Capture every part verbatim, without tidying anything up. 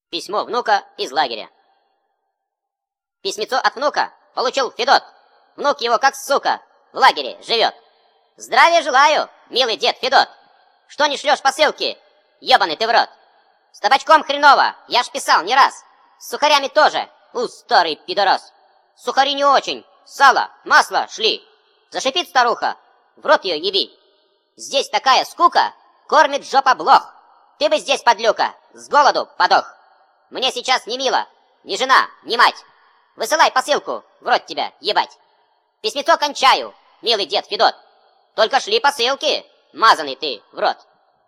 Письмо внука из лагеря. Письмецо от внука получил Федот. Внук его, как сука, в лагере живет. Здравия желаю, милый дед Федот. Что не шлешь посылки, ебаный ты в рот. С табачком хреново, я ж писал не раз. С сухарями тоже, у, старый пидорас. Сухари не очень, сало, масло шли. Зашипит старуха, в рот ее еби. Здесь такая скука, кормит жопа блох. Ты бы здесь, подлюка, с голоду подох. Мне сейчас не мило, ни жена, ни мать. Высылай посылку, в рот тебя ебать. Письмецо кончаю, милый дед Федот. Только шли посылки, мазанный ты в рот.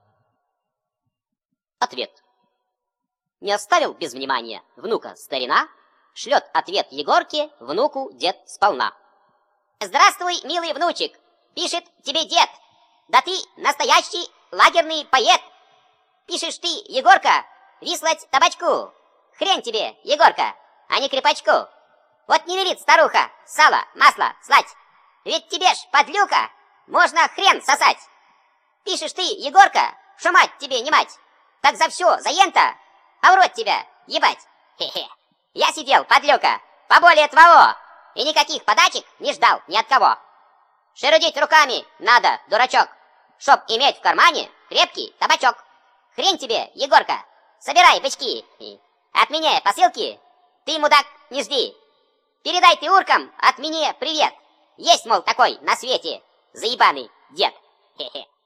Ответ. Не оставил без внимания внука старина, шлет ответ Егорке внуку дед сполна. Здравствуй, милый внучек, пишет тебе дед. Да ты настоящий лагерный поэт. Пишешь ты, Егорка, вислать табачку. Хрен тебе, Егорка, а не крепачку. Вот не велит старуха сало, масло слать. Ведь тебе ж, подлюка, можно хрен сосать. Пишешь ты, Егорка, что мать тебе не мать. Так за все, за ента, а в рот тебя ебать. Хе-хе. Я сидел, подлюка, поболее твоего, и никаких подачек не ждал ни от кого. Шерудить руками надо, дурачок, чтоб иметь в кармане крепкий табачок. Хрен тебе, Егорка, собирай бычки. От меня посылки ты, мудак, не жди. Передай ты уркам от меня привет. Есть, мол, такой на свете заебаный дед. Хе-хе.